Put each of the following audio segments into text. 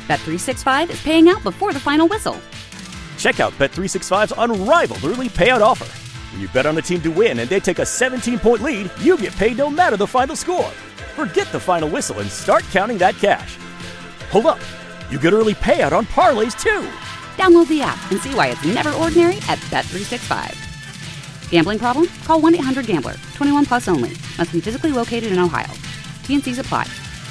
Bet365 is paying out before the final whistle. Check out Bet365's unrivaled early payout offer. When you bet on a team to win and they take a 17-point lead, you get paid no matter the final score. Forget the final whistle and start counting that cash. Hold up. You get early payout on parlays, too. Download the app and see why it's never ordinary at Bet365. Gambling problem? Call 1-800-GAMBLER. 21 plus only. Must be physically located in Ohio. T&Cs apply.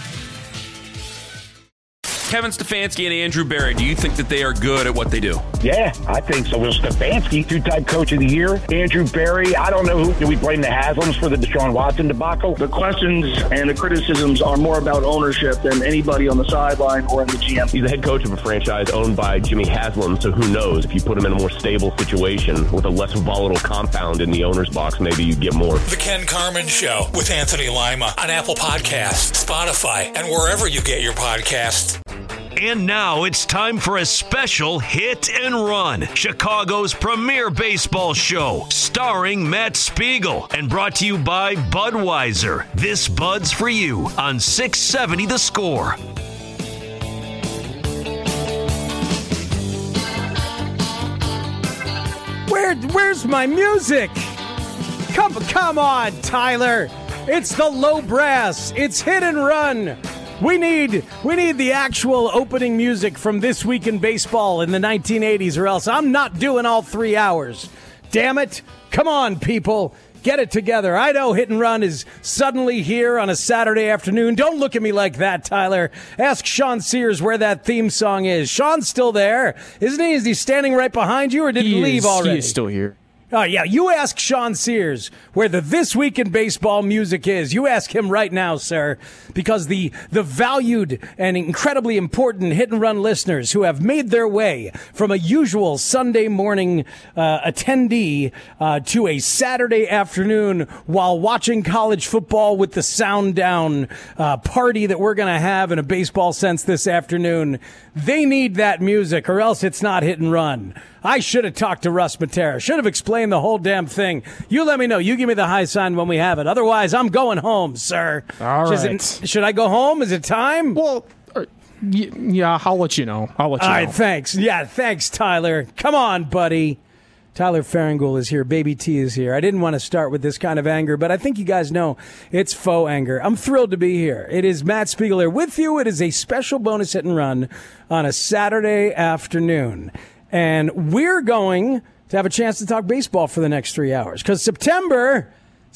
Kevin Stefanski and Andrew Berry, do you think that they are good at what they do? Yeah, I think so. Well, Stefanski, two-time coach of the year. Andrew Berry, I don't know who. Do we blame the Haslams for the Deshaun Watson debacle? The questions and the criticisms are more about ownership than anybody on the sideline or in the GM. He's the head coach of a franchise owned by Jimmy Haslam, so who knows? If you put him in a more stable situation with a less volatile compound in the owner's box, maybe you get more. The Ken Carman Show with Anthony Lima on Apple Podcasts, Spotify, and wherever you get your podcasts. And now it's time for a special Hit and Run, Chicago's premier baseball show, starring Matt Spiegel, and brought to you by Budweiser. This Bud's for you on 670 The Score. Where's my music? Come on, Tyler. It's the low brass. It's Hit and Run. We need the actual opening music from This Week in Baseball in the 1980s, or else I'm not doing all 3 hours. Damn it. Come on, people. Get it together. I know Hit and Run is suddenly here on a Saturday afternoon. Don't look at me like that, Tyler. Ask Sean Sears where that theme song is. Sean's still there, isn't he? Is he standing right behind you, or did he leave already? He is still here. Oh, yeah, you ask Sean Sears where the This Week in Baseball music is. You ask him right now, sir, because the valued and incredibly important Hit and Run listeners who have made their way from a usual Sunday morning attendee to a Saturday afternoon while watching college football with the sound down party that we're going to have in a baseball sense this afternoon, they need that music, or else it's not Hit and Run. I should have talked to Russ Matera. Should have explained the whole damn thing. You let me know. You give me the high sign when we have it. Otherwise, I'm going home, sir. All right. Should I go home? Is it time? Well, yeah, I'll let you know. All right, thanks. Yeah, thanks, Tyler. Come on, buddy. Tyler Farringall is here. Baby T is here. I didn't want to start with this kind of anger, but I think you guys know it's faux anger. I'm thrilled to be here. It is Matt Spiegel here with you. It is a special bonus Hit and Run on a Saturday afternoon. And we're going to have a chance to talk baseball for the next 3 hours because September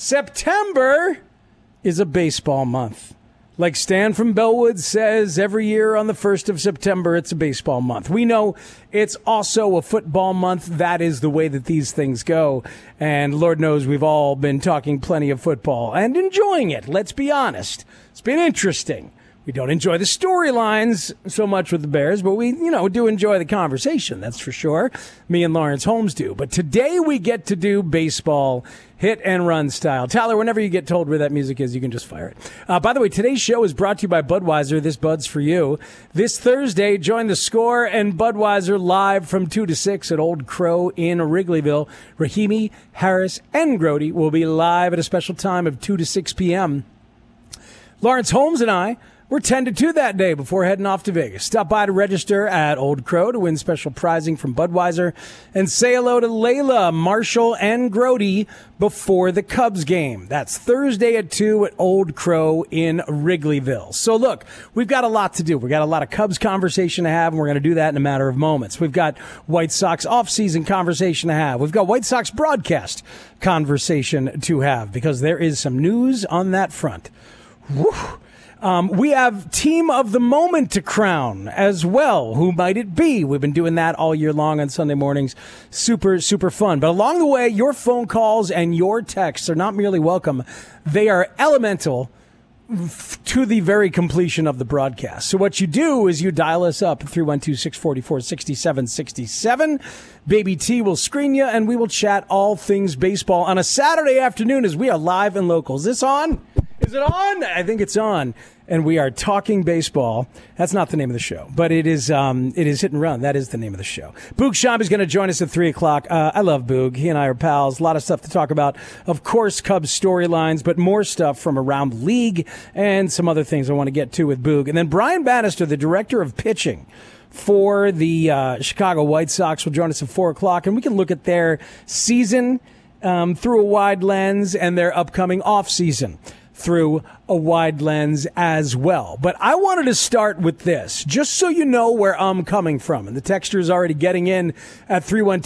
is a baseball month. Like Stan from Bellwood says, every year on the 1st of September, it's a baseball month. We know it's also a football month. That is the way that these things go. And Lord knows we've all been talking plenty of football and enjoying it. Let's be honest. It's been interesting. We don't enjoy the storylines so much with the Bears, but we, do enjoy the conversation. That's for sure. Me and Lawrence Holmes do. But today we get to do baseball Hit and Run style. Tyler, whenever you get told where that music is, you can just fire it. By the way, today's show is brought to you by Budweiser. This Bud's for you. This Thursday, join the Score and Budweiser live from 2 to 6 at Old Crow in Wrigleyville. Rahimi, Harris, and Grody will be live at a special time of 2 to 6 p.m. Lawrence Holmes and I, we're 10 to 2 that day before heading off to Vegas. Stop by to register at Old Crow to win special prizing from Budweiser and say hello to Layla, Marshall, and Grody before the Cubs game. That's Thursday at 2 at Old Crow in Wrigleyville. So look, we've got a lot to do. We've got a lot of Cubs conversation to have, and we're going to do that in a matter of moments. We've got White Sox offseason conversation to have. We've got White Sox broadcast conversation to have because there is some news on that front. Woo. We have Team of the Moment to crown as well. Who might it be? We've been doing that all year long on Sunday mornings. Super, super fun. But along the way, your phone calls and your texts are not merely welcome. They are elemental to the very completion of the broadcast. So what you do is you dial us up 312-644-6767. Baby T will screen you, and we will chat all things baseball on a Saturday afternoon as we are live and local. Is this on? Is it on? I think it's on. and we are talking baseball. That's not the name of the show, but it is Hit and Run. That is the name of the show. Boog Sciambi is going to join us at 3 o'clock. I love Boog. He and I are pals. A lot of stuff to talk about. Of course, Cubs storylines, but more stuff from around the league and some other things I want to get to with Boog. And then Brian Bannister, the director of pitching for the Chicago White Sox, will join us at 4 o'clock, and we can look at their season through a wide lens and their upcoming offseason through a wide lens as well. But I wanted to start with this, just so you know where I'm coming from. And the texter is already getting in at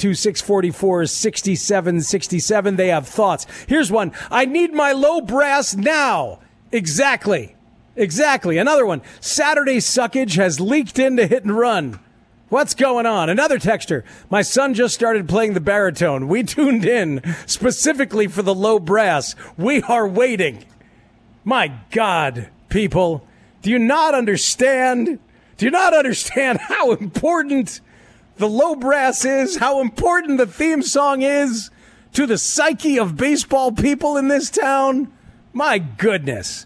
312-644-6767. They have thoughts. Here's one. I need my low brass now. Exactly. Another one. Saturday suckage has leaked into Hit and Run. What's going on? Another texter. My son just started playing the baritone. We tuned in specifically for the low brass. We are waiting. My God, people, do you not understand? Do you not understand how important the low brass is? How important the theme song is to the psyche of baseball people in this town? My goodness.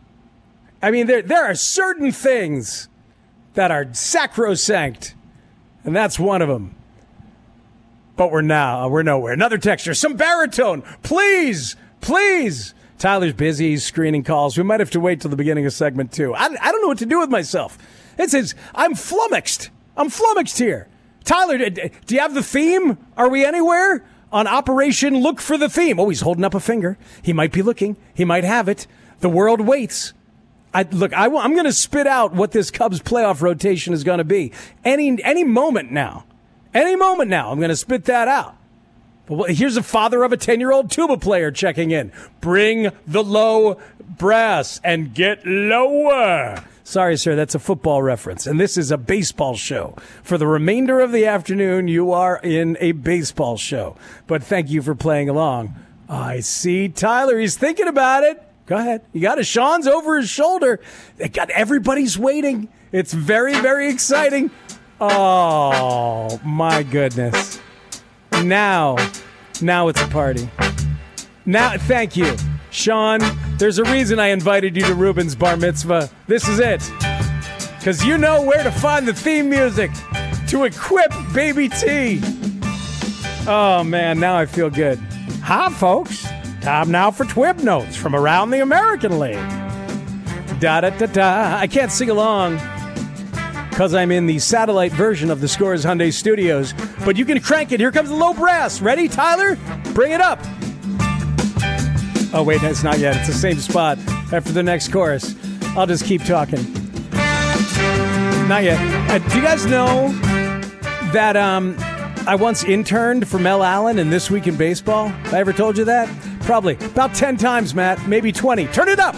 I mean, there are certain things that are sacrosanct, and that's one of them. But we're nowhere. Another texture. Some baritone. Please. Tyler's busy. He's screening calls. We might have to wait till the beginning of segment 2. I don't know what to do with myself. It says, I'm flummoxed here. Tyler, do you have the theme? Are we anywhere? On Operation Look for the Theme. Oh, he's holding up a finger. He might be looking. He might have it. The world waits. I'm going to spit out what this Cubs playoff rotation is going to be. Any moment now. I'm going to spit that out. But here's a father of a 10-year-old tuba player checking in. Bring the low brass and get lower. Sorry, sir, that's a football reference. And this is a baseball show. For the remainder of the afternoon, you are in a baseball show. But thank you for playing along. I see Tyler. He's thinking about it. Go ahead. You got it. Sean's over his shoulder. Everybody's waiting. It's very, very exciting. Oh, my goodness. Now it's a party. Now, thank you. Sean, there's a reason I invited you to Ruben's bar mitzvah. This is it. Because you know where to find the theme music to equip Baby T. Oh, man, now I feel good. Hi, folks. Time now for Twib Notes from around the American League. Da-da-da-da. I can't sing along because I'm in the satellite version of the Scores Hyundai Studios. But you can crank it. Here comes the low brass. Ready, Tyler? Bring it up. Oh, wait, it's not yet. It's the same spot after the next chorus. I'll just keep talking. Not yet. Do you guys know that I once interned for Mel Allen in This Week in Baseball? Have I ever told you that? Probably. About 10 times, Matt. Maybe 20. Turn it up.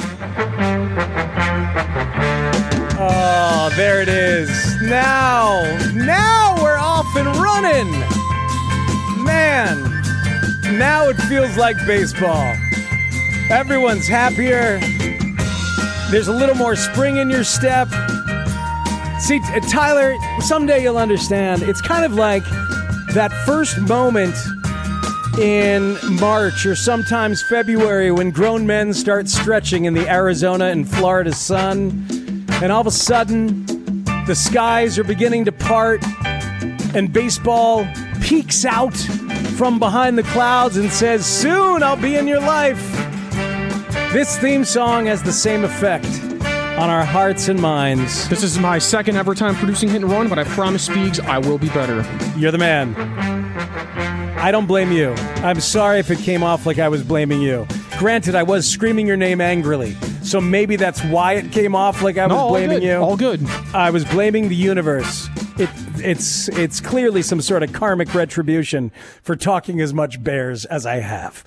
Oh, there it is. Now we're off and running. Man, now it feels like baseball. Everyone's happier. There's a little more spring in your step. See, Tyler, someday you'll understand. It's kind of like that first moment in March or sometimes February when grown men start stretching in the Arizona and Florida sun. And all of a sudden, the skies are beginning to part and baseball peeks out from behind the clouds and says, soon I'll be in your life. This theme song has the same effect on our hearts and minds. This is my second ever time producing Hit and Run, but I promise, Speegs, I will be better. You're the man. I don't blame you. I'm sorry if it came off like I was blaming you. Granted, I was screaming your name angrily, so maybe that's why it came off like I was blaming you. All good. I was blaming the universe. It's clearly some sort of karmic retribution for talking as much bears as I have.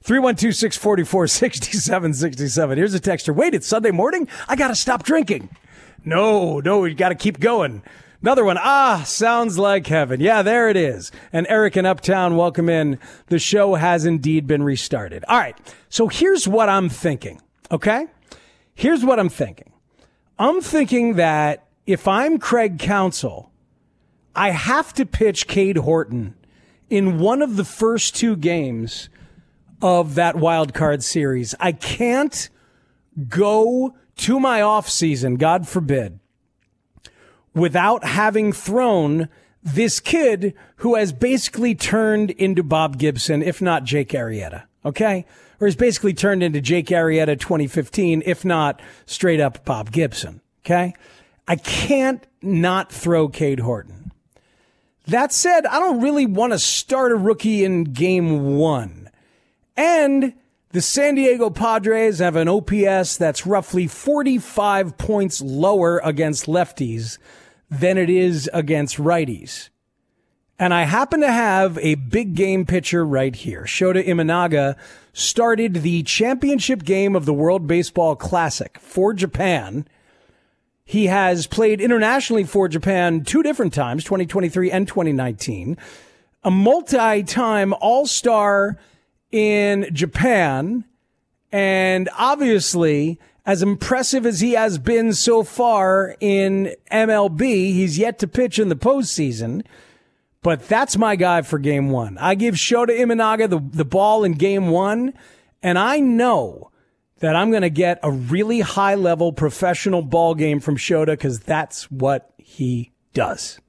312-644-6767. Here's a texter. Wait, it's Sunday morning? I got to stop drinking. No, we got to keep going. Another one. Sounds like heaven. Yeah, there it is. And Eric in Uptown, welcome in. The show has indeed been restarted. All right. So here's what I'm thinking. Okay? Here's what I'm thinking. I'm thinking that if I'm Craig Counsell, I have to pitch Cade Horton in one of the first two games of that wild card series. I can't go to my off season, God forbid, without having thrown this kid who has basically turned into Bob Gibson, if not Jake Arrieta, okay? Or has basically turned into Jake Arrieta 2015, if not straight up Bob Gibson, okay? I can't not throw Cade Horton. That said, I don't really want to start a rookie in game 1. And the San Diego Padres have an OPS that's roughly 45 points lower against lefties than it is against righties. And I happen to have a big game pitcher right here. Shota Imanaga started the championship game of the World Baseball Classic for Japan. He has played internationally for Japan 2 different times, 2023 and 2019. A multi-time All-Star in Japan. And obviously, as impressive as he has been so far in MLB, he's yet to pitch in the postseason. But that's my guy for game 1. I give Shota Imanaga the ball in game 1, and I know that I'm going to get a really high-level professional ball game from Shota because that's what he does.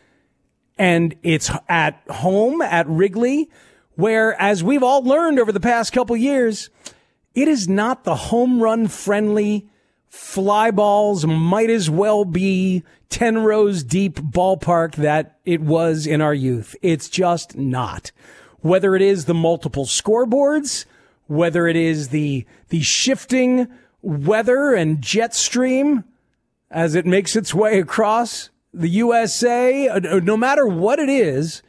And it's at home at Wrigley, where, as we've all learned over the past couple years, it is not the home run-friendly, fly balls might as well be 10 rows deep ballpark that it was in our youth. It's just not. Whether it is the multiple scoreboards, whether it is the shifting weather and jet stream as it makes its way across the USA, no matter what it is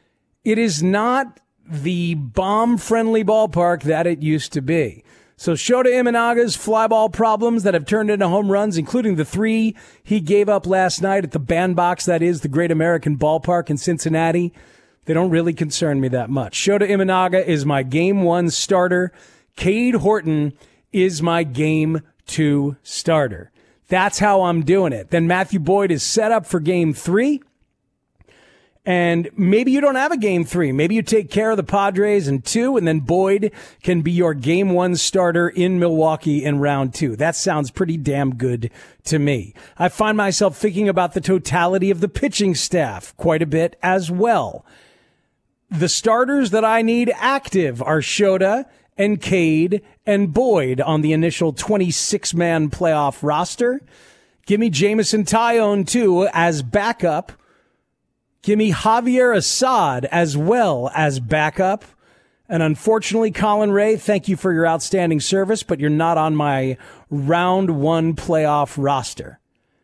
not the bomb-friendly ballpark that it used to be. So Shota Imanaga's fly ball problems that have turned into home runs, including the 3 he gave up last night at the bandbox that is the Great American Ballpark in Cincinnati, they don't really concern me that much. Shota Imanaga is my game 1 starter. Cade Horton is my game 2 starter. That's how I'm doing it. Then Matthew Boyd is set up for game 3. And maybe you don't have a game 3. Maybe you take care of the Padres in 2, and then Boyd can be your game 1 starter in Milwaukee in round 2. That sounds pretty damn good to me. I find myself thinking about the totality of the pitching staff quite a bit as well. The starters that I need active are Shota and Cade and Boyd on the initial 26-man playoff roster. Give me Jameson Taillon, too, as backup. Give me Javier Assad as well as backup. And unfortunately, Colin Ray, thank you for your outstanding service, but you're not on my round 1 playoff roster.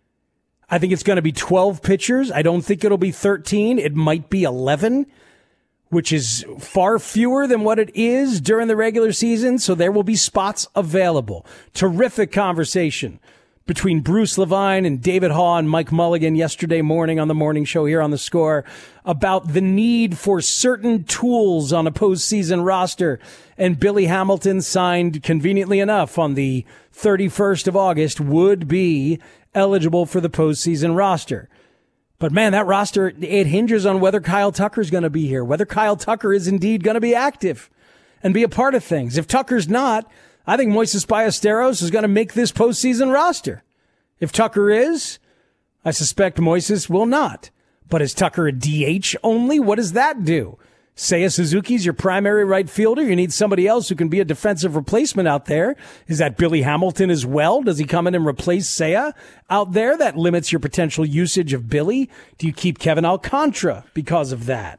I think it's going to be 12 pitchers. I don't think it'll be 13. It might be 11, which is far fewer than what it is during the regular season. So there will be spots available. Terrific conversation between Bruce Levine and David Haw and Mike Mulligan yesterday morning on the morning show here on The Score about the need for certain tools on a postseason roster. And Billy Hamilton, signed conveniently enough on the 31st of August, would be eligible for the postseason roster. But man, that roster, it hinges on whether Kyle Tucker's going to be here, whether Kyle Tucker is indeed going to be active and be a part of things. If Tucker's not, I think Moises Ballesteros is going to make this postseason roster. If Tucker is, I suspect Moises will not. But is Tucker a DH only? What does that do? Seiya Suzuki's your primary right fielder. You need somebody else who can be a defensive replacement out there. Is that Billy Hamilton as well? Does he come in and replace Seiya out there? That limits your potential usage of Billy. Do you keep Kevin Alcantara because of that?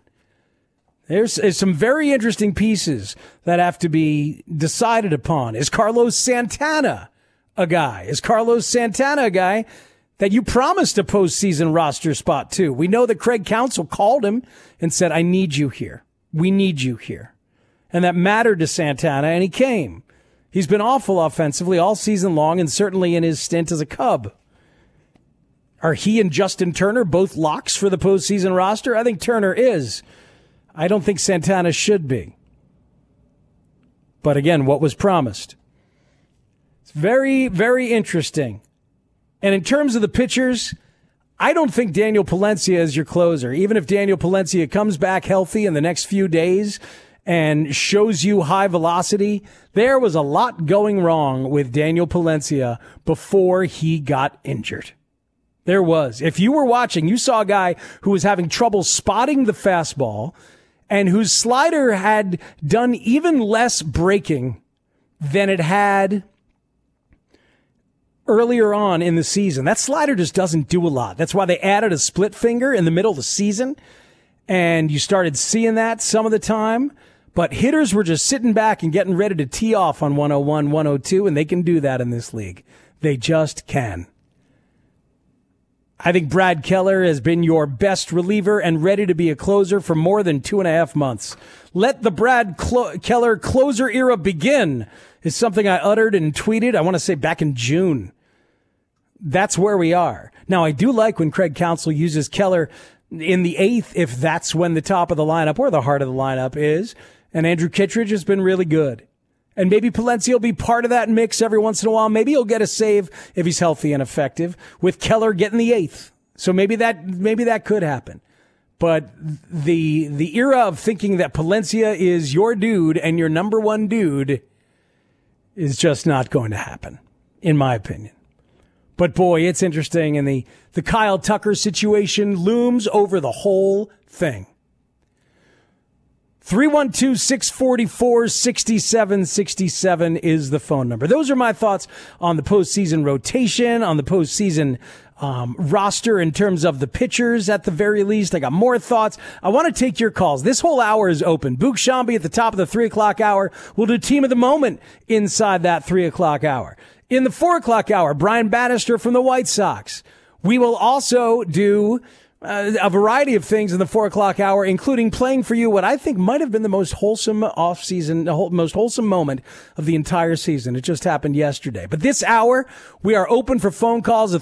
There's some very interesting pieces that have to be decided upon. Is Carlos Santana a guy? Is Carlos Santana a guy that you promised a postseason roster spot to? We know that Craig Counsell called him and said, I need you here. We need you here. And that mattered to Santana, and he came. He's been awful offensively all season long, and certainly in his stint as a Cub. Are he and Justin Turner both locks for the postseason roster? I think Turner is. I don't think Santana should be. But again, what was promised? It's very, very interesting. And in terms of the pitchers, I don't think Daniel Palencia is your closer. Even if Daniel Palencia comes back healthy in the next few days and shows you high velocity, there was a lot going wrong with Daniel Palencia before he got injured. There was. If you were watching, you saw a guy who was having trouble spotting the fastball and whose slider had done even less breaking than it had earlier on in the season. That slider just doesn't do a lot. That's why they added a split finger in the middle of the season, and you started seeing that some of the time. But hitters were just sitting back and getting ready to tee off on 101, 102, and they can do that in this league. They just can. I think Brad Keller has been your best reliever and ready to be a closer for more than 2.5 months. Let the Brad Keller closer era begin is something I uttered and tweeted, I want to say back in June. That's where we are. Now, I do like when Craig Counsell uses Keller in the 8th, if that's when the top of the lineup or the heart of the lineup is. And Andrew Kittredge has been really good. And maybe Palencia will be part of that mix every once in a while. Maybe he'll get a save if he's healthy and effective, with Keller getting the 8th. So maybe that could happen. But the era of thinking that Palencia is your dude and your number one dude is just not going to happen, in my opinion. But boy, it's interesting, and the Kyle Tucker situation looms over the whole thing. 312-644-6767 is the phone number. Those are my thoughts on the postseason rotation, on the postseason roster in terms of the pitchers at the very least. I got more thoughts. I want to take your calls. This whole hour is open. Boog Shambi at the top of the 3 o'clock hour. We'll do Team of the Moment inside that 3 o'clock hour. In the 4 o'clock hour, Brian Bannister from the White Sox. We will also do a variety of things in the 4 o'clock hour, including playing for you what I think might have been the most wholesome offseason, most wholesome moment of the entire season. It just happened yesterday. But this hour, we are open for phone calls at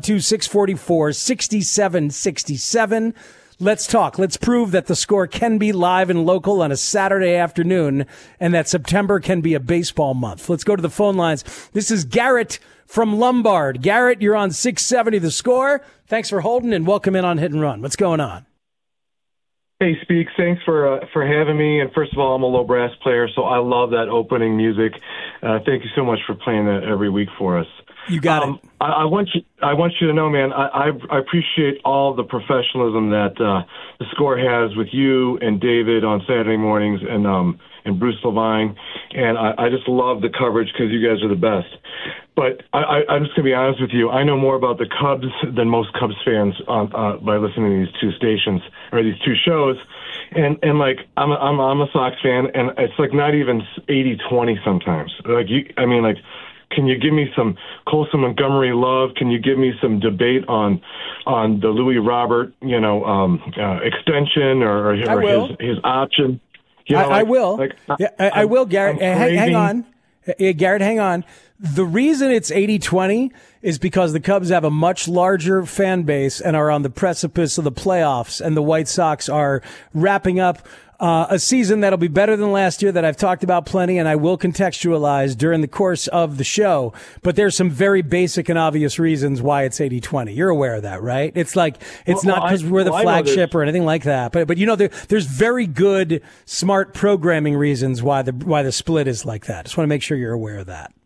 312-644-6767. Let's talk. Let's prove that the Score can be live and local on a Saturday afternoon and that September can be a baseball month. Let's go to the phone lines. This is Garrett from Lombard. Garrett, you're on 670 The Score. Thanks for holding and welcome in on Hit and Run. What's going on? Hey, Speaks. Thanks for having me. And first of all, I'm a low brass player, so I love that opening music. Thank you so much for playing that every week for us. You got it. I want you to know, man, I appreciate all the professionalism that the Score has with you and David on Saturday mornings and Bruce Levine. And I just love the coverage because you guys are the best. But I'm just going to be honest with you. I know more about the Cubs than most Cubs fans by listening to these two stations or these two shows. And like, I'm a Sox fan, and it's like not even 80-20 sometimes. Can you give me some Colson Montgomery love? Can you give me some debate on the Louis Robert, extension or his option? I will. I will, Garrett. Hang on. Garrett, hang on. The reason it's 80-20 is because the Cubs have a much larger fan base and are on the precipice of the playoffs, and the White Sox are wrapping up a season that'll be better than last year that I've talked about plenty, and I will contextualize during the course of the show. But there's some very basic and obvious reasons why it's 80-20. You're aware of that, right? It's like, not because we're the flagship or anything like that. But there's very good, smart programming reasons why the split is like that. Just want to make sure you're aware of that.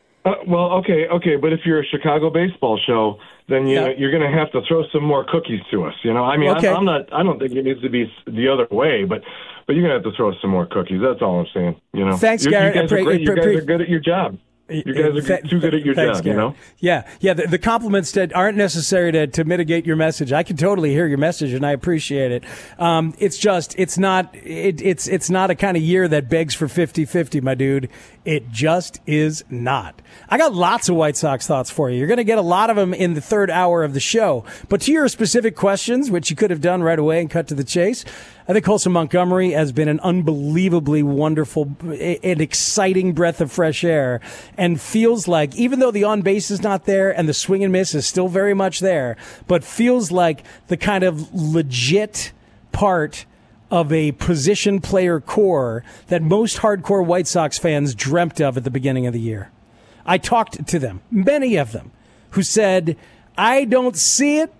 Okay, but if you're a Chicago baseball show, then you're going to have to throw some more cookies to us. Okay. I don't think it needs to be the other way, but you're going to have to throw some more cookies. That's all I'm saying. Thanks, Garrett. You guys are great. You guys are good at your job. You guys are too good at your job, Garrett. Yeah. The compliments that aren't necessary to mitigate your message. I can totally hear your message, and I appreciate it. It's not a kind of year that begs for 50-50, my dude. It just is not. I got lots of White Sox thoughts for you. You're going to get a lot of them in the third hour of the show. But to your specific questions, which you could have done right away and cut to the chase, I think Colson Montgomery has been an unbelievably wonderful and exciting breath of fresh air, and feels like, even though the on base is not there and the swing and miss is still very much there, but feels like the kind of legit part of a position player core that most hardcore White Sox fans dreamt of at the beginning of the year. I talked to them, many of them, who said, I don't see it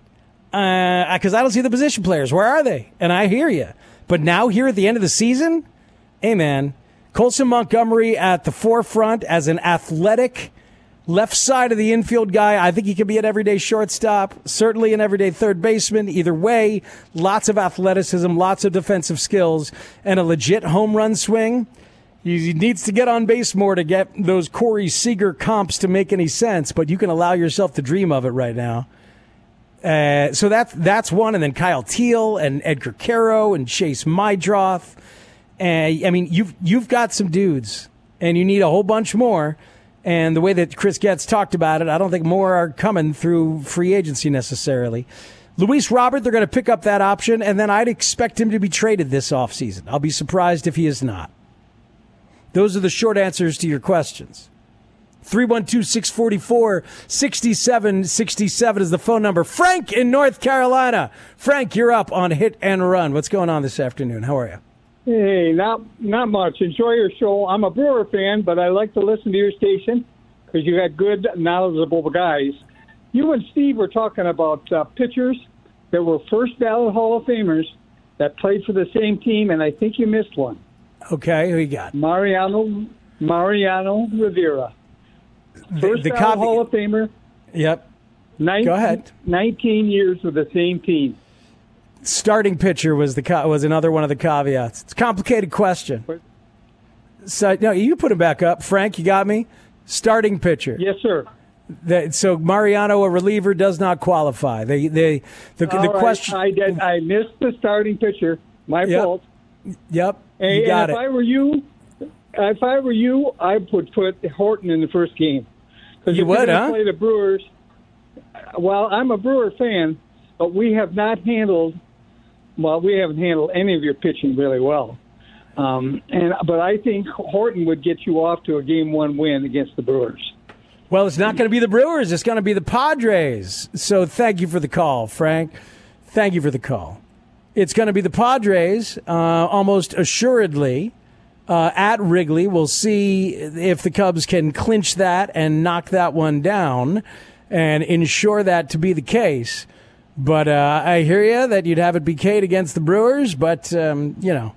because I don't see the position players. Where are they? And I hear you. But now here at the end of the season, Hey, man. Colson Montgomery at the forefront as an athletic left side of the infield guy. I think he could be an everyday shortstop, certainly an everyday third baseman. Either way, lots of athleticism, lots of defensive skills, and a legit home run swing. He needs to get on base more to get those Corey Seager comps to make any sense, but you can allow yourself to dream of it right now. So that's one. And then Kyle Teal and Edgar Caro and Chase Mydroth. I mean, you've got some dudes, and you need a whole bunch more. And the way that Chris Getz talked about it, I don't think more are coming through free agency necessarily. Luis Robert, they're going to pick up that option, and then I'd expect him to be traded this offseason. I'll be surprised if he is not. Those are the short answers to your questions. 312-644-6767 is the phone number. Frank in North Carolina. Frank, you're up on Hit and Run. What's going on this afternoon? How are you? Hey, not much. Enjoy your show. I'm a Brewer fan, but I like to listen to your station because you got good, knowledgeable guys. You and Steve were talking about pitchers that were first ballot Hall of Famers that played for the same team, and I think you missed one. Okay, who you got? Mariano Rivera. First ballot Hall of Famer. Yep. Go ahead. 19 years with the same team. Starting pitcher was another one of the caveats. It's a complicated question. So no, you put him back up, Frank. You got me. Starting pitcher. Yes, sir. So Mariano, a reliever, does not qualify. The question. I missed the starting pitcher. My fault. Yep. And if I were you, I would put Horton in the first game. You would, huh? Play the Brewers. Well, I'm a Brewer fan, but we haven't handled any of your pitching really well. But I think Horton would get you off to a Game 1 win against the Brewers. Well, it's not going to be the Brewers. It's going to be the Padres. So thank you for the call, Frank. Thank you for the call. It's going to be the Padres, almost assuredly, at Wrigley. We'll see if the Cubs can clinch that and knock that one down and ensure that to be the case. But I hear you that you'd have it be Cade against the Brewers, but, we'll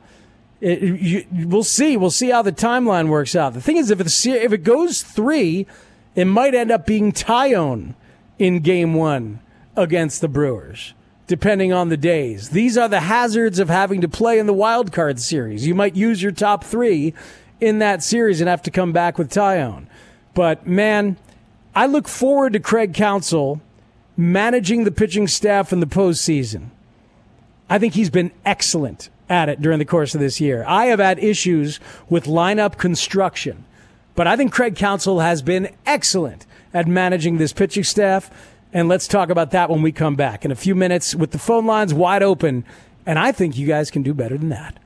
see. We'll see how the timeline works out. The thing is, if it goes 3, it might end up being Tyone in Game 1 against the Brewers, depending on the days. These are the hazards of having to play in the wild card series. You might use your top 3 in that series and have to come back with Tyone. But, man, I look forward to Craig Counsell managing the pitching staff in the postseason. I think he's been excellent at it during the course of this year. I have had issues with lineup construction, but I think Craig Counsell has been excellent at managing this pitching staff, and let's talk about that when we come back in a few minutes with the phone lines wide open, and I think you guys can do better than that.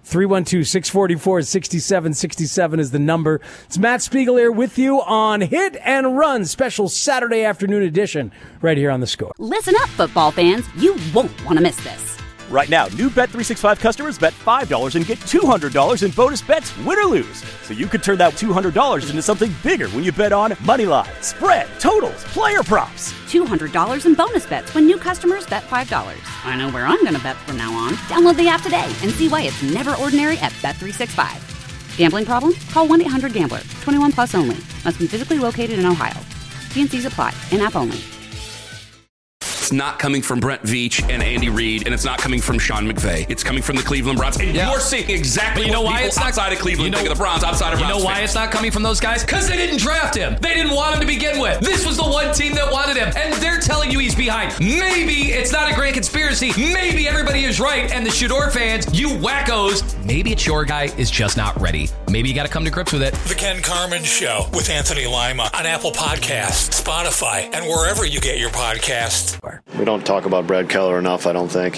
312-644-6767 is the number. It's Matt Spiegel here with you on Hit and Run, special Saturday afternoon edition, right here on The Score. Listen up, football fans. You won't want to miss this. Right now, new Bet365 customers bet $5 and get $200 in bonus bets, win or lose. So you could turn that $200 into something bigger when you bet on moneyline, spread, totals, player props. $200 in bonus bets when new customers bet $5. I know where I'm going to bet from now on. Download the app today and see why it's never ordinary at Bet365. Gambling problem? Call 1-800-GAMBLER. 21 plus only. Must be physically located in Ohio. T&Cs apply. In-app only. It's not coming from Brent Veach and Andy Reid, and it's not coming from Sean McVay. It's coming from the Cleveland Browns. And you're seeing exactly what people outside of Cleveland think of the Browns, outside of Browns. You know why it's not coming from those guys? Because they didn't draft him. They didn't want him to begin with. This was the one team that wanted him, and they're telling you he's behind. Maybe it's not a grand conspiracy. Maybe everybody is right, and the Shador fans, you wackos, maybe it's your guy is just not ready. Maybe you got to come to grips with it. The Ken Carman Show with Anthony Lima on Apple Podcasts, Spotify, and wherever you get your podcasts. We don't talk about Brad Keller enough, I don't think.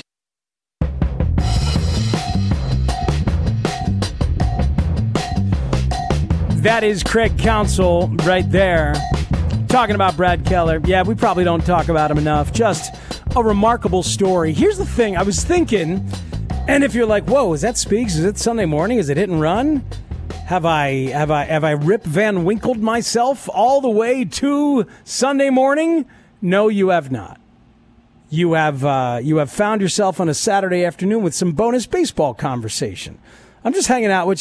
That is Craig Counsell right there, talking about Brad Keller. Yeah, we probably don't talk about him enough. Just a remarkable story. Here's the thing. I was thinking, and if you're like, whoa, is that Speaks? Is it Sunday morning? Is it Hit and Run? Have I Rip Van Winkled myself all the way to Sunday morning? No, you have not. You have found yourself on a Saturday afternoon with some bonus baseball conversation. I'm just hanging out with you,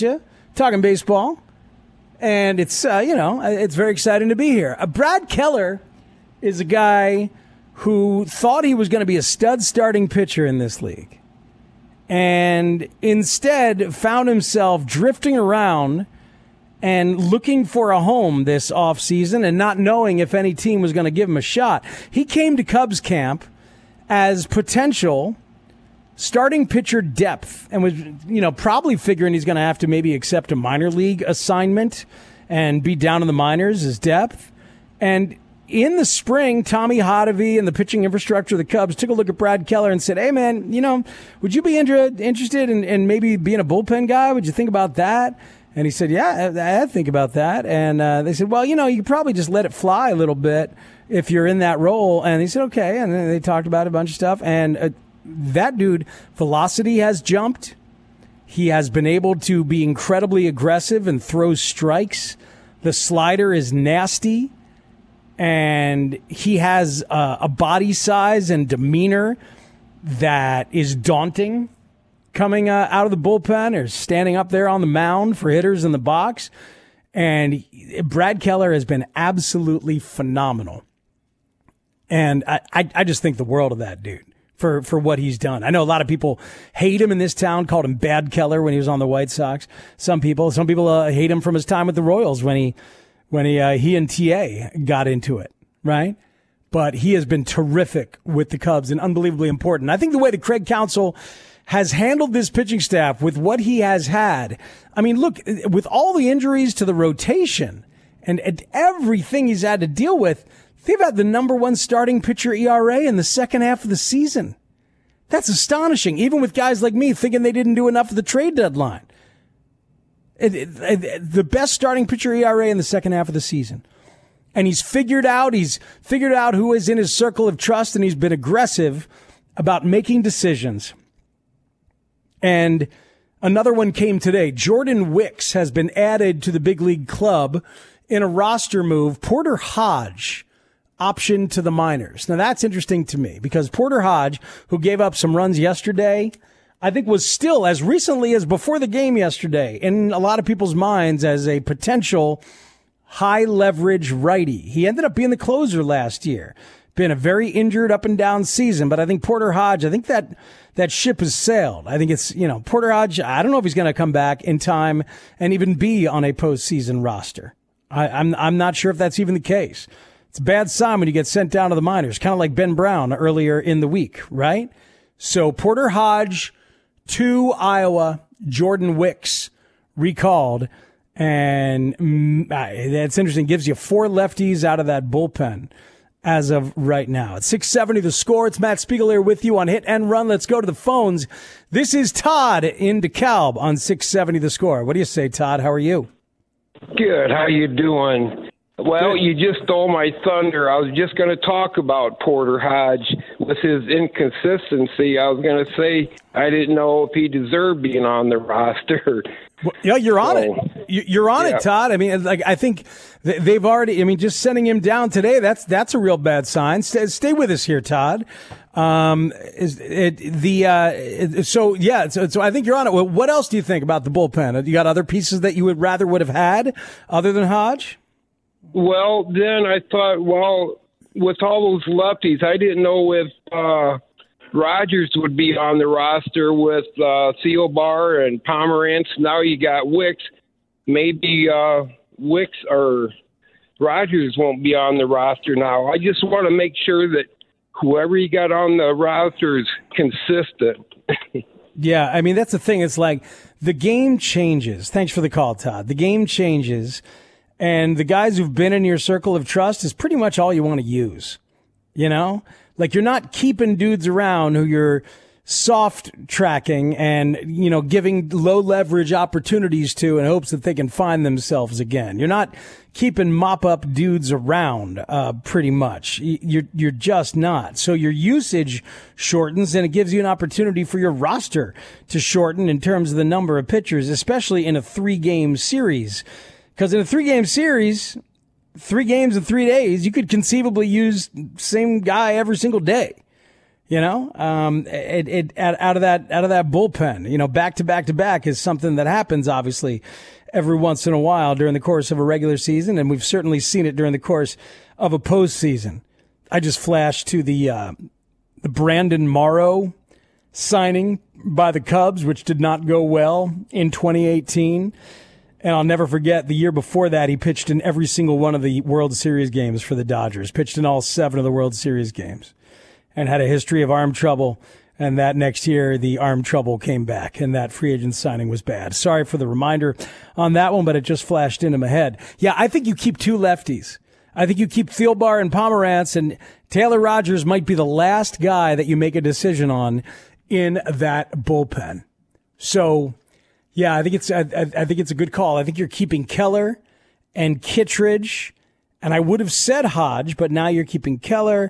talking baseball. And it's, it's very exciting to be here. Brad Keller is a guy who thought he was going to be a stud starting pitcher in this league. And instead found himself drifting around and looking for a home this offseason and not knowing if any team was going to give him a shot. He came to Cubs camp as potential starting pitcher depth and was, probably figuring he's going to have to maybe accept a minor league assignment and be down in the minors as depth. And in the spring, Tommy Hotovy and the pitching infrastructure of the Cubs took a look at Brad Keller and said, hey, man, would you be interested in maybe being a bullpen guy? Would you think about that? And he said, yeah, I'd think about that. And they said, well, you could probably just let it fly a little bit if you're in that role. And he said, okay. And then they talked about a bunch of stuff. And that dude, velocity has jumped. He has been able to be incredibly aggressive and throw strikes. The slider is nasty. And he has a body size and demeanor that is daunting coming out of the bullpen or standing up there on the mound for hitters in the box. And Brad Keller has been absolutely phenomenal. And I just think the world of that dude. For what he's done. I know a lot of people hate him in this town, called him Bad Keller when he was on the White Sox. Some people hate him from his time with the Royals when he and TA got into it, right? But he has been terrific with the Cubs and unbelievably important. I think the way that Craig Counsell has handled this pitching staff with what he has had, I mean, look, with all the injuries to the rotation and everything he's had to deal with, they've had the number one starting pitcher ERA in the second half of the season. That's astonishing, even with guys like me thinking they didn't do enough at the trade deadline. The best starting pitcher ERA in the second half of the season. And he's figured out who is in his circle of trust, and he's been aggressive about making decisions. And another one came today. Jordan Wicks has been added to the big league club in a roster move. Porter Hodge option to the minors. Now that's interesting to me because Porter Hodge, who gave up some runs yesterday, I think was still as recently as before the game yesterday in a lot of people's minds as a potential high leverage righty. He ended up being the closer last year. Been a very injured up and down season, but I think Porter Hodge, I think that ship has sailed. I think it's, Porter Hodge, I don't know if he's going to come back in time and even be on a postseason roster. I'm not sure if that's even the case. It's a bad sign when you get sent down to the minors, kind of like Ben Brown earlier in the week, right? So Porter Hodge to Iowa, Jordan Wicks recalled, and that's interesting. Gives you 4 lefties out of that bullpen as of right now. It's 670 The Score. It's Matt Spiegel here with you on Hit and Run. Let's go to the phones. This is Todd in DeKalb on 670 The Score. What do you say, Todd? How are you? Good. How you doing? Well, you just stole my thunder. I was just going to talk about Porter Hodge with his inconsistency. I was going to say I didn't know if he deserved being on the roster. Well, yeah, you're on it. You're on it, Todd. I mean, I think they've already. just sending him down today. That's a real bad sign. Stay with us here, Todd. So I think you're on it. Well, what else do you think about the bullpen? You got other pieces that you would have had other than Hodge? Well, then I thought, with all those lefties, I didn't know if Rogers would be on the roster with Thielbar and Pomerantz. Now you got Wicks. Maybe Wicks or Rogers won't be on the roster now. I just want to make sure that whoever you got on the roster is consistent. Yeah, I mean, that's the thing. It's like the game changes. Thanks for the call, Todd. The game changes. And the guys who've been in your circle of trust is pretty much all you want to use. Like you're not keeping dudes around who you're soft tracking and, giving low leverage opportunities to in hopes that they can find themselves again. You're not keeping mop up dudes around, pretty much. You're just not. So your usage shortens and it gives you an opportunity for your roster to shorten in terms of the number of pitchers, especially in a 3-game series. Because in a 3-game series, 3 games in 3 days, you could conceivably use same guy every single day. Out of that bullpen, back to back to back is something that happens obviously every once in a while during the course of a regular season, and we've certainly seen it during the course of a postseason. I just flashed to the Brandon Morrow signing by the Cubs, which did not go well in 2018. And I'll never forget the year before that, he pitched in every single one of the World Series games for the Dodgers, pitched in all 7 of the World Series games, and had a history of arm trouble. And that next year, the arm trouble came back, and that free agent signing was bad. Sorry for the reminder on that one, but it just flashed into my head. Yeah, I think you keep 2 lefties. I think you keep Thielbar and Pomerantz, and Taylor Rogers might be the last guy that you make a decision on in that bullpen. So, yeah, I think it's a good call. I think you're keeping Keller and Kittredge, and I would have said Hodge, but now you're keeping Keller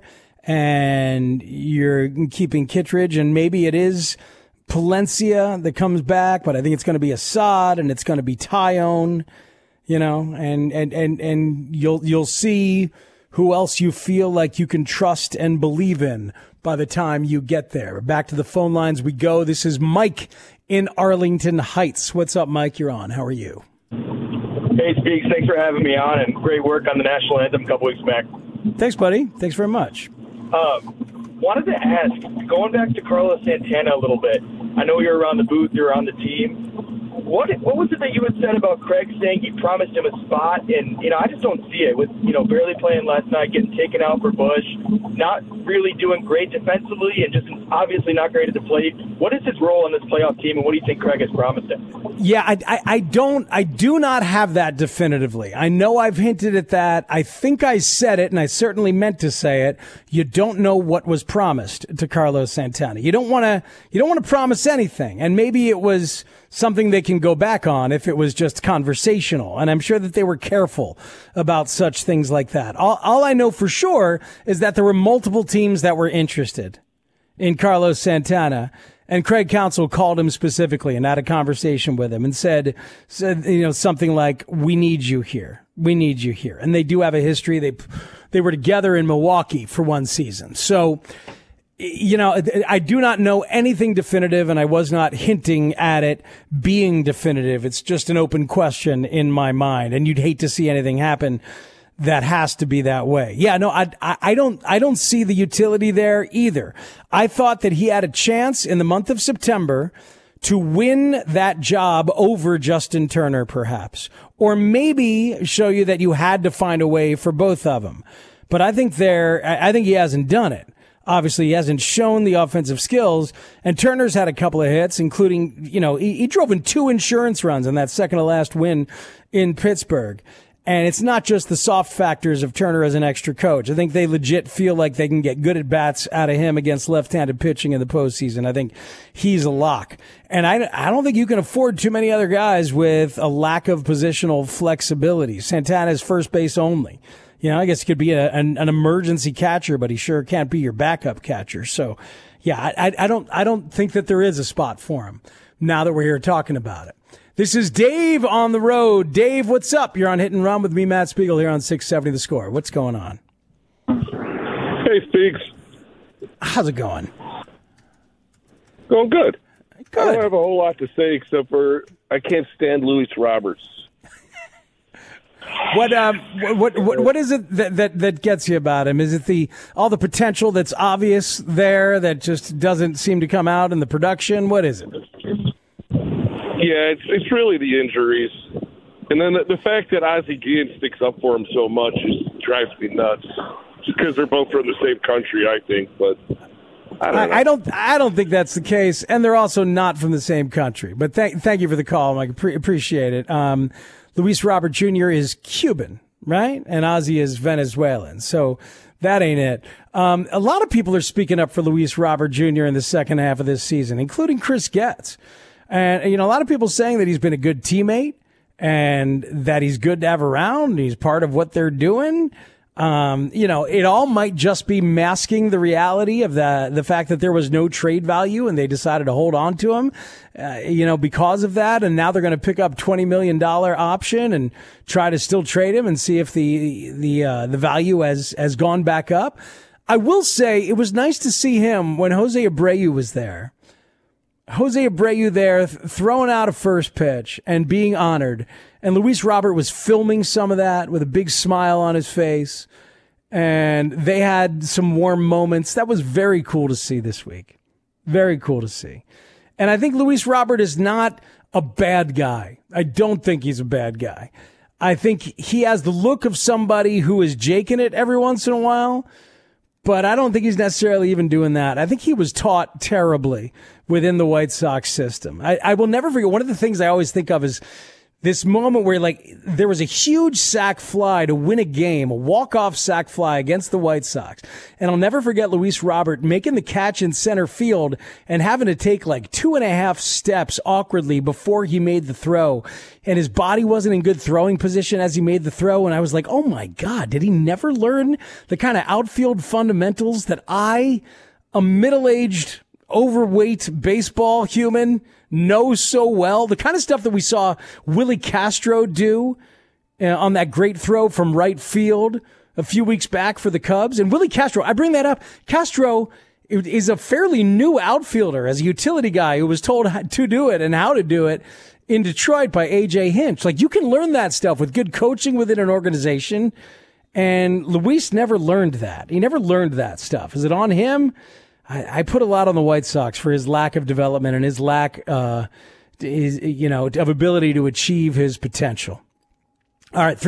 and you're keeping Kittredge, and maybe it is Palencia that comes back, but I think it's going to be Assad and it's going to be Tyone. You know, and you'll see who else you feel like you can trust and believe in by the time you get there. Back to the phone lines we go. This is Mike in Arlington Heights. What's up, Mike? You're on. How are you? Hey, Speaks. Thanks for having me on, and great work on the national anthem a couple weeks back. Thanks, buddy. Thanks very much. Wanted to ask, going back to Carlos Santana a little bit. I know you're around the booth, you're around the team. What was it that you had said about Craig saying he promised him a spot? And, I just don't see it with, barely playing last night, getting taken out for Bush, not really doing great defensively, and just obviously not great at the plate. What is his role in this playoff team, and what do you think Craig has promised him? Yeah, I do not have that definitively. I know I've hinted at that. I think I said it, and I certainly meant to say it. You don't know what was promised to Carlos Santana. You don't want to promise anything, and maybe it was something they can go back on if it was just conversational. And I'm sure that they were careful about such things like that. All I know for sure is that there were multiple teams that were interested in Carlos Santana. And Craig Counsell called him specifically and had a conversation with him and said, something like, we need you here. We need you here. And they do have a history. They were together in Milwaukee for one season. So, I do not know anything definitive, and I was not hinting at it being definitive. It's just an open question in my mind, and you'd hate to see anything happen that has to be that way. Yeah, no, I don't see the utility there either. I thought that he had a chance in the month of September to win that job over Justin Turner, perhaps, or maybe show you that you had to find a way for both of them. But I think he hasn't done it. Obviously, he hasn't shown the offensive skills, and Turner's had a couple of hits, including, he drove in 2 insurance runs in that second to last win in Pittsburgh. And it's not just the soft factors of Turner as an extra coach. I think they legit feel like they can get good at bats out of him against left-handed pitching in the postseason. I think he's a lock. And I don't think you can afford too many other guys with a lack of positional flexibility. Santana's first base only. I guess he could be an emergency catcher, but he sure can't be your backup catcher. So, yeah, I don't think that there is a spot for him now that we're here talking about it. This is Dave on the road. Dave, what's up? You're on Hit and Run with me, Matt Spiegel, here on 670 The Score. What's going on? Hey, Spiegs. How's it going? Going good. Good. I don't have a whole lot to say except for I can't stand Luis Roberts. What is it that gets you about him? Is it all the potential that's obvious there that just doesn't seem to come out in the production? What is it? Yeah, it's really the injuries. And then the fact that Ozzie Guillen sticks up for him so much drives me nuts. Just because they're both from the same country, I think. But I don't know. I don't think that's the case, and they're also not from the same country. But thank you for the call, Mike. Appreciate it. Luis Robert Jr. is Cuban, right? And Ozzie is Venezuelan. So that ain't it. A lot of people are speaking up for Luis Robert Jr. in the second half of this season, including Chris Getz. And, a lot of people saying that he's been a good teammate and that he's good to have around. He's part of what they're doing. It all might just be masking the reality of the fact that there was no trade value and they decided to hold on to him, because of that. And now they're going to pick up $20 million option and try to still trade him and see if the value has gone back up. I will say it was nice to see him when Jose Abreu was there. Jose Abreu there throwing out a first pitch and being honored. And Luis Robert was filming some of that with a big smile on his face. And they had some warm moments. That was very cool to see this week. Very cool to see. And I think Luis Robert is not a bad guy. I don't think he's a bad guy. I think he has the look of somebody who is jaking it every once in a while, but I don't think he's necessarily even doing that. I think he was taught terribly within the White Sox system. I will never forget, one of the things I always think of is this moment where, like, there was a huge sac fly to win a game, a walk-off sac fly against the White Sox. And I'll never forget Luis Robert making the catch in center field and having to take like 2.5 steps awkwardly before he made the throw. And his body wasn't in good throwing position as he made the throw. And I was like, oh my God, did he never learn the kind of outfield fundamentals that I, a middle-aged, overweight baseball human, know so well? The kind of stuff that we saw Willie Castro do on that great throw from right field a few weeks back for the Cubs. And Willie Castro, I bring that up. Castro is a fairly new outfielder as a utility guy who was told to do it and how to do it in Detroit by A.J. Hinch. Like, you can learn that stuff with good coaching within an organization. And Luis never learned that. He never learned that stuff. Is it on him? I put a lot on the White Sox for his lack of development and his lack, of ability to achieve his potential. All right,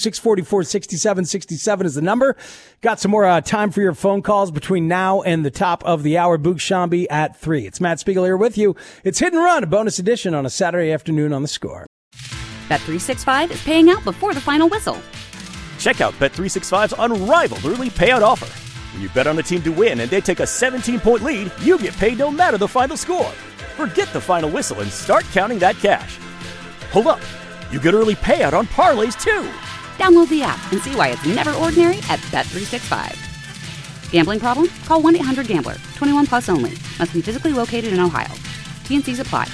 312-644-6767 is the number. Got some more time for your phone calls between now and the top of the hour. Boog Shambi at 3. It's Matt Spiegel here with you. It's Hit and Run, a bonus edition on a Saturday afternoon on The Score. Bet365 is paying out before the final whistle. Check out Bet365's unrivaled early payout offer. When you bet on a team to win and they take a 17-point lead, you get paid no matter the final score. Forget the final whistle and start counting that cash. Hold up. You get early payout on parlays, too. Download the app and see why it's never ordinary at Bet365. Gambling problem? Call 1-800-GAMBLER. 21 plus only. Must be physically located in Ohio. T&Cs apply.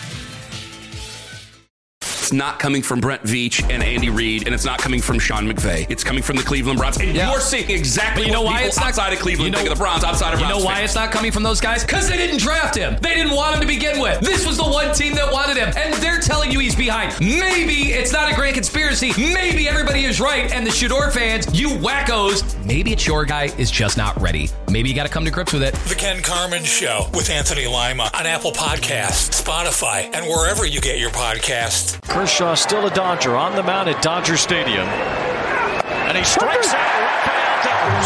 It's not coming from Brent Veach and Andy Reid, and it's not coming from Sean McVay. It's coming from the Cleveland Browns. And you're seeing exactly you know what why people it's not, outside of Cleveland think of the Browns, outside of Browns. You know why fans. it's not coming from those guys? Because they didn't draft him. They didn't want him to begin with. This was the one team that wanted him, and they're telling you he's behind. Maybe it's not a grand conspiracy. Maybe everybody is right, and the Shador fans, you wackos, maybe it's your guy is just not ready. Maybe you got to come to grips with it. The Ken Carman Show with Anthony Lima on Apple Podcasts, Spotify, and wherever you get your podcasts. Kershaw still a Dodger on the mound at Dodger Stadium. And he strikes out. Rafael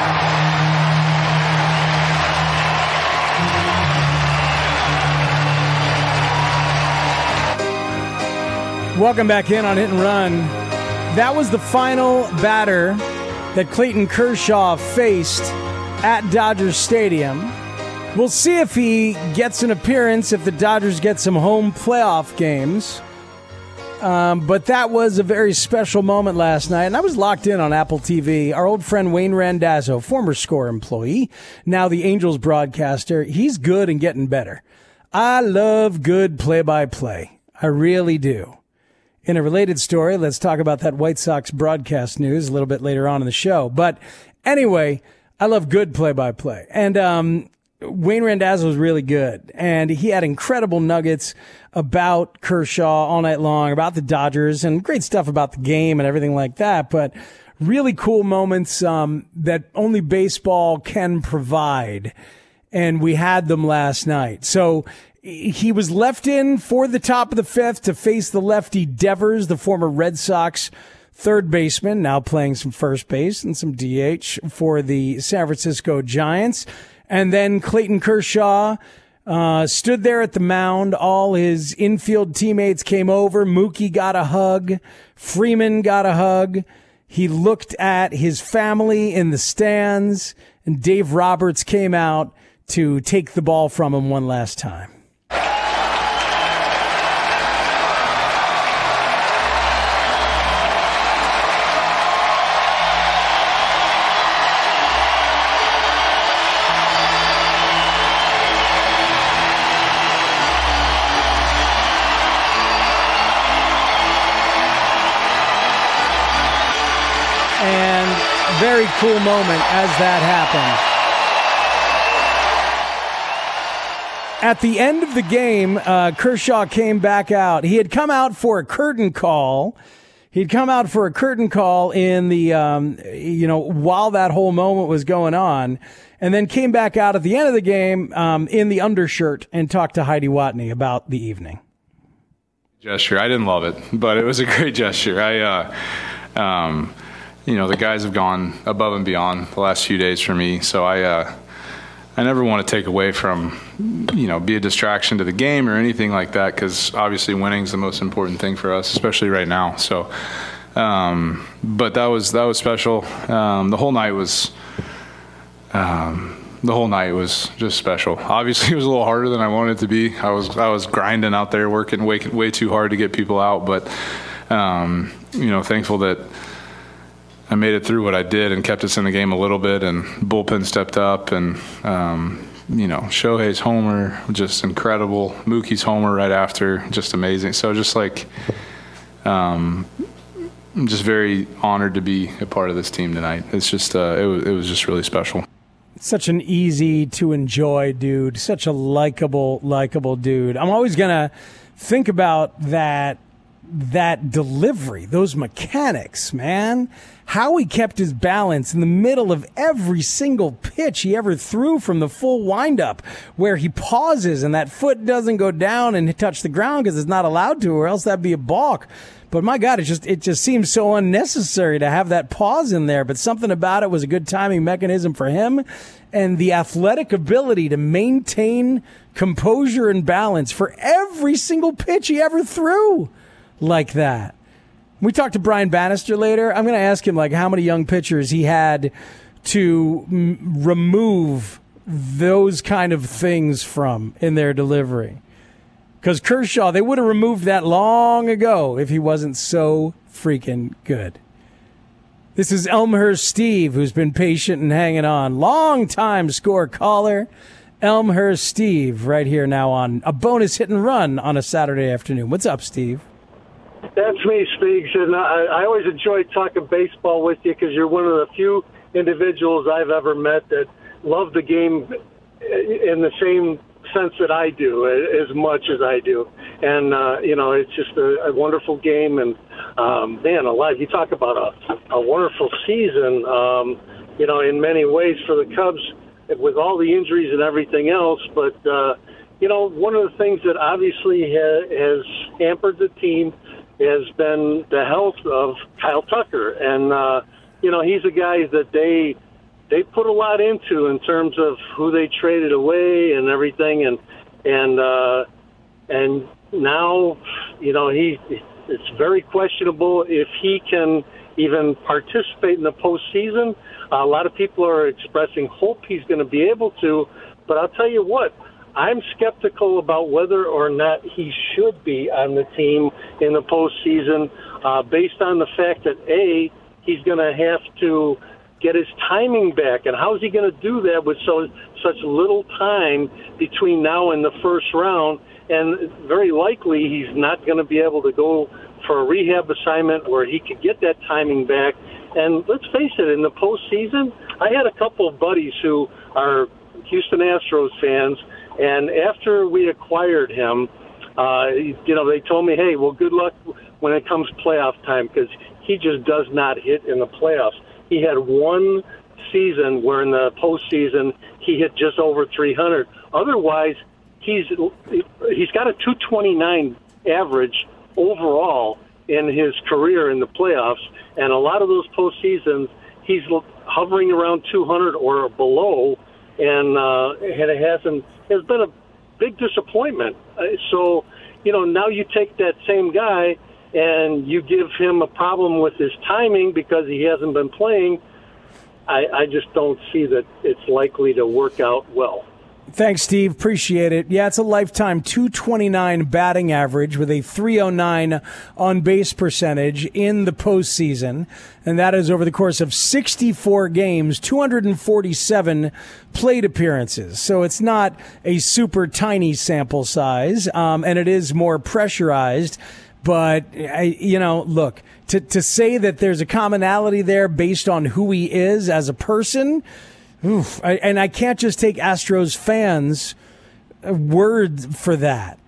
Devers. Welcome back in on Hit and Run. That was the final batter that Clayton Kershaw faced at Dodger Stadium. We'll see if he gets an appearance, if the Dodgers get some home playoff games. But that was a very special moment last night, and I was locked in on Apple TV. Our old friend Wayne Randazzo, former Score employee, now the Angels broadcaster, he's good and getting better. I love good play-by-play. I really do. In a related story, let's talk about that White Sox broadcast news a little bit later on in the show. But anyway, I love good play-by-play. And Wayne Randazzo was really good, and he had incredible nuggets about Kershaw all night long, about the Dodgers, and great stuff about the game and everything like that, but really cool moments that only baseball can provide, and we had them last night. So he was left in for the top of the fifth to face the lefty Devers, the former Red Sox third baseman, now playing some first base and some DH for the San Francisco Giants. And then Clayton Kershaw stood there at the mound. All his infield teammates came over. Mookie got a hug. Freeman got a hug. He looked at his family in the stands. And Dave Roberts came out to take the ball from him one last time. Very cool moment as that happened. At the end of the game, Kershaw came back out. He had come out for a curtain call. He'd come out for a curtain call in the, while that whole moment was going on, and then came back out at the end of the game in the undershirt and talked to Heidi Watney about the evening. Gesture. I didn't love it, but it was a great gesture. The guys have gone above and beyond the last few days for me, so I never want to take away from, be a distraction to the game or anything like that, because obviously winning is the most important thing for us, especially right now. So, but that was special. The whole night was just special. Obviously, it was a little harder than I wanted it to be. I was grinding out there, working way too hard to get people out, but thankful that I made it through what I did and kept us in the game a little bit, and bullpen stepped up, and Shohei's homer, just incredible. Mookie's homer right after, just amazing. So just I'm just very honored to be a part of this team tonight. It's just it was just really special. Such an easy to enjoy dude, such a likable dude. I'm always gonna think about that delivery, those mechanics, man. How he kept his balance in the middle of every single pitch he ever threw from the full windup, where he pauses and that foot doesn't go down and touch the ground because it's not allowed to, or else that'd be a balk. But my God, it just seems so unnecessary to have that pause in there. But something about it was a good timing mechanism for him, and the athletic ability to maintain composure and balance for every single pitch he ever threw like that. We talked to Brian Bannister later. I'm going to ask him how many young pitchers he had to remove those kind of things from in their delivery. Because Kershaw, they would have removed that long ago if he wasn't so freaking good. This is Elmhurst Steve, who's been patient and hanging on. Long-time score caller, Elmhurst Steve, right here now on a bonus hit and run on a Saturday afternoon. What's up, Steve? That's me, Speaks, and I always enjoy talking baseball with you because you're one of the few individuals I've ever met that love the game in the same sense that I do, as much as I do. And, it's just a wonderful game, and, man alive, you talk about a wonderful season, in many ways for the Cubs with all the injuries and everything else, but, one of the things that obviously has hampered the team has been the health of Kyle Tucker. And, he's a guy that they put a lot into in terms of who they traded away and everything. And now, it's very questionable if he can even participate in the postseason. A lot of people are expressing hope he's going to be able to, but I'll tell you what, I'm skeptical about whether or not he should be on the team in the postseason, based on the fact that, A, he's going to have to get his timing back. And how is he going to do that with such little time between now and the first round? And very likely he's not going to be able to go for a rehab assignment where he could get that timing back. And let's face it, in the postseason, I had a couple of buddies who are Houston Astros fans, and after we acquired him, they told me, hey, well, good luck when it comes playoff time, because he just does not hit in the playoffs. He had one season where in the postseason he hit just over 300. Otherwise, he's got a 229 average overall in his career in the playoffs, and a lot of those postseasons he's hovering around 200 or below, and it has been a big disappointment. So, now you take that same guy and you give him a problem with his timing because he hasn't been playing. I just don't see that it's likely to work out well. Thanks, Steve. Appreciate it. Yeah, it's a lifetime 229 batting average with a 309 on-base percentage in the postseason, and that is over the course of 64 games, 247 plate appearances. So it's not a super tiny sample size, and it is more pressurized. But, look, to say that there's a commonality there based on who he is as a person, I can't just take Astros fans word for that.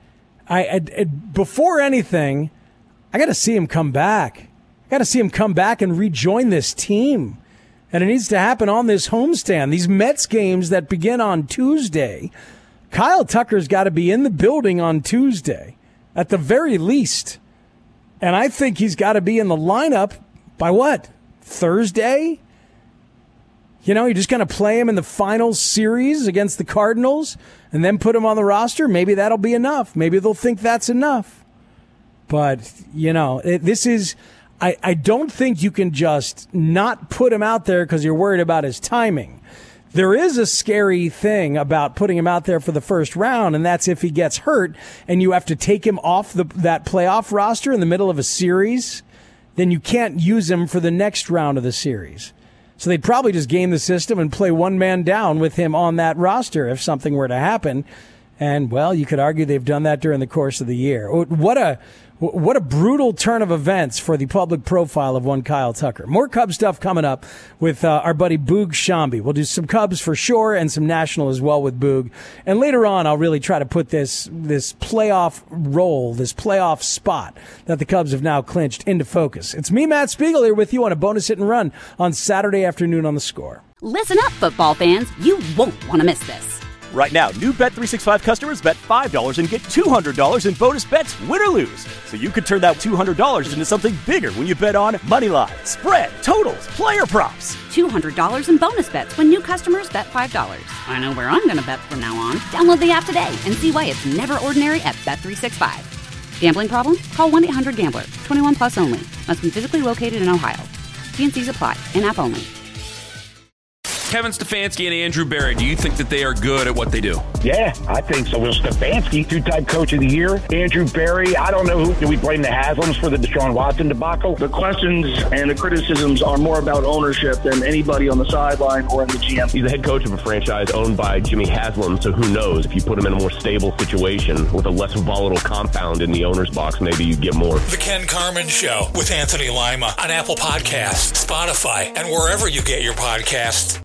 Before anything, I got to see him come back. I got to see him come back and rejoin this team. And it needs to happen on this homestand. These Mets games that begin on Tuesday, Kyle Tucker's got to be in the building on Tuesday, at the very least. And I think he's got to be in the lineup by what? Thursday? You know, you're just going to play him in the final series against the Cardinals and then put him on the roster? Maybe that'll be enough. Maybe they'll think that's enough. But, you know, this is... I don't think you can just not put him out there because you're worried about his timing. There is a scary thing about putting him out there for the first round, and that's if he gets hurt and you have to take him off that playoff roster in the middle of a series, then you can't use him for the next round of the series. So they'd probably just game the system and play one man down with him on that roster if something were to happen. And, well, you could argue they've done that during the course of the year. What a brutal turn of events for the public profile of one Kyle Tucker. More Cubs stuff coming up with our buddy Boog Sciambi. We'll do some Cubs for sure and some National as well with Boog. And later on, I'll really try to put this playoff role, this playoff spot that the Cubs have now clinched into focus. It's me, Matt Spiegel, here with you on a bonus hit and run on Saturday afternoon on The Score. Listen up, football fans. You won't want to miss this. Right now, new Bet365 customers bet $5 and get $200 in bonus bets, win or lose. So you could turn that $200 into something bigger when you bet on moneyline, spread, totals, player props. $200 in bonus bets when new customers bet $5. I know where I'm going to bet from now on. Download the app today and see why it's never ordinary at Bet365. Gambling problem? Call 1-800-GAMBLER. 21 plus only. Must be physically located in Ohio. T&Cs apply. In-app only. Kevin Stefanski and Andrew Berry, do you think that they are good at what they do? Yeah, I think so. Will Stefanski, two-time coach of the year. Andrew Berry, I don't know who. Do we blame the Haslams for the Deshaun Watson debacle? The questions and the criticisms are more about ownership than anybody on the sideline or in the GM. He's the head coach of a franchise owned by Jimmy Haslam, so who knows? If you put him in a more stable situation with a less volatile compound in the owner's box, maybe you get more. The Ken Carman Show with Anthony Lima on Apple Podcasts, Spotify, and wherever you get your podcasts.